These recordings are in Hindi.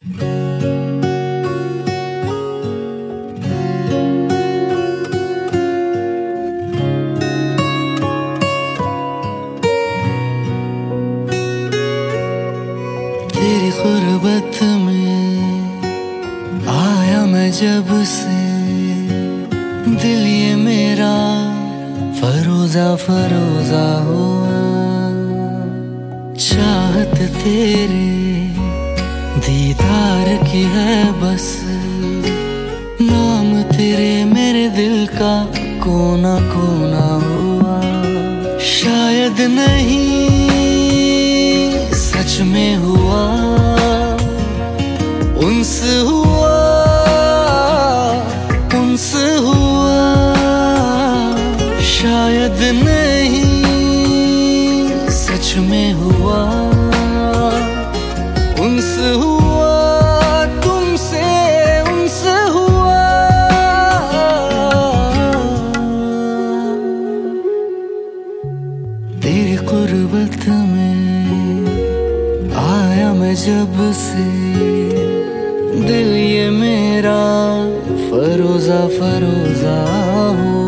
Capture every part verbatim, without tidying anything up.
तेरी गुर्बत में आया मैं जब से, दिल ये मेरा फरोजा फरोजा हुआ। चाहत तेरे दीदार की है बस, नाम तेरे मेरे दिल का कोना कोना हुआ। शायद नहीं सच में हुआ, उनस हुआ उनस हुआ। शायद नहीं सच में हुआ, उनस हुआ तुमसे उनस हुआ। तेरी गुर्बत में आया मैं जब से, दिल ये मेरा फरोजा फरोजा हुआ।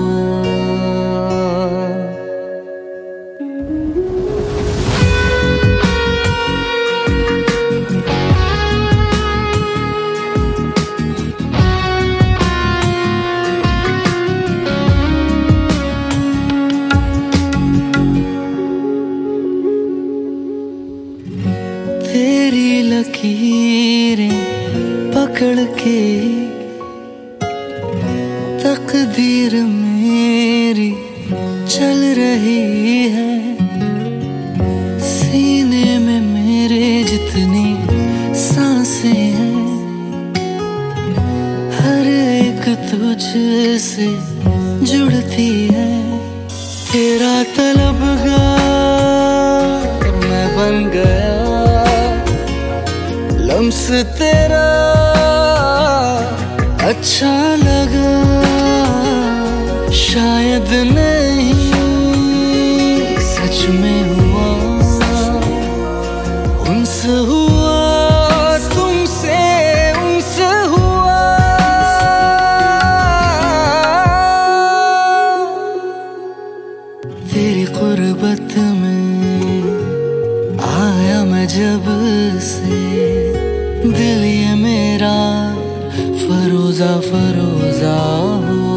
तेरी लकीरें पकड़ के तकदीर मेरी चल रही है। सीने में मेरे जितनी सांसें हैं, हर एक तुझसे जुड़ती है। तेरा तलबगार मैं बन गया, लम्स तेरा अच्छा लगा। शायद नहीं सच में हुआ, उनस हुआ तुमसे उनस हुआ। तेरी गुर्बत में आया मैं जब से, दिल ये मेरा फरोजा फरोजा हुआ।